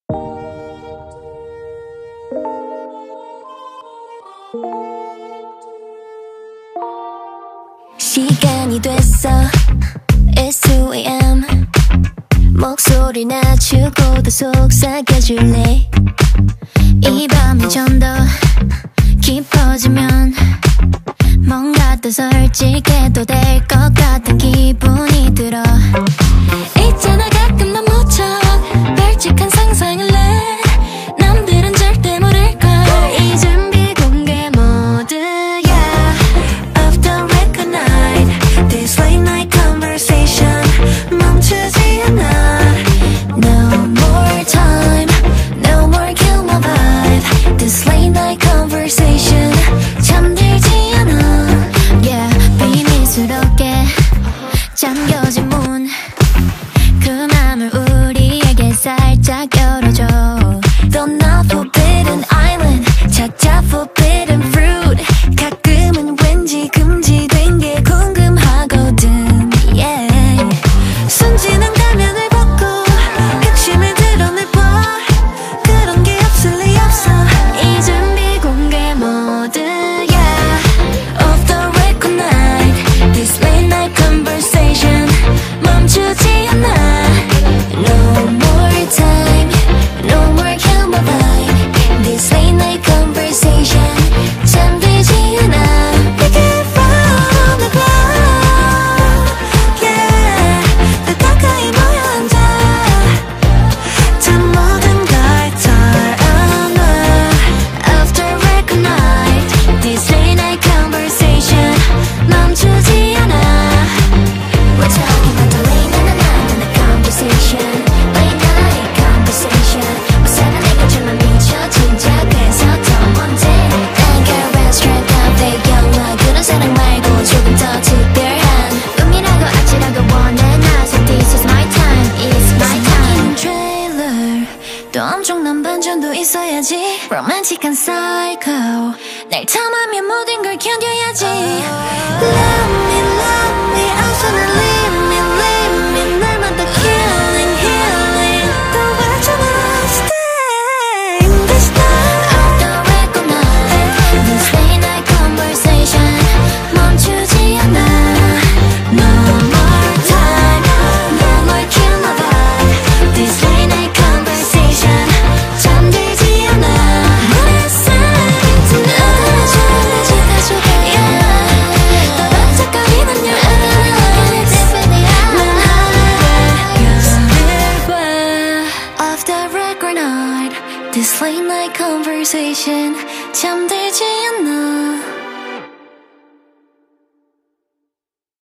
시간이 됐어 It's 2am 목소리 낮추고도 속삭여줄래 이 밤이 좀 더 깊어지면 뭔가 더 솔직해도 될 것 같은 기분이 들어 있잖아 가끔 난 무척 발칙한 상상을 해 남들은 절대 모를걸 이 준비 공개 모드야 Off the record night This late night conversation 멈추지 않아 No more time No more kill my vibe This late night conversation 잠들지 않아 Yeah 비밀스럽게 잠겨진 문 그 맘을 우리에게 살짝 열어줘 Don't not forbidden island 찾아 forbidden fruit 가끔은 왠지 금지된 게 궁금하거든 Yeah 순진한 가면을 벗고 핵심을 드러내봐 그런 게 없을 리 없어 이 준비 공개 모드야 Off the record night This late night conversation 멈추지 않아 No more time No more kill my vibe This late night conversation 잠들지 않아 We get from the cloud Yeah 더 가까이 모여 앉아 다 모든 걸 털어놔 Off the record night This late night conversation 멈추지 않아 We're talking about the late night conversation Late night conversation 어색한 내것처럼 미쳐 진짜 그래서 더 먼저 내가 restaurant 카페 영화 그런 사랑 말고 조금 더 특별한 꿈이라고 아찔하고 원해 나 So this is my time It's my time trailer 또 엄청난 반전도 있어야지 로맨틱한 psycho 날 탐하면 모든 걸 견뎌야지 Love me absolutely leave me 날마다 killing healing 또 왔잖아 stay this night Off the record night This late night conversation 멈추지 않아 No more time No more kill my vibe This late night conversation 잠들지 않아 너의 사랑이 들려줘 Yeah 더 반짝거리는 your eyes 난 하늘을 봐 Off the record night This late night conversation 잠들지 않아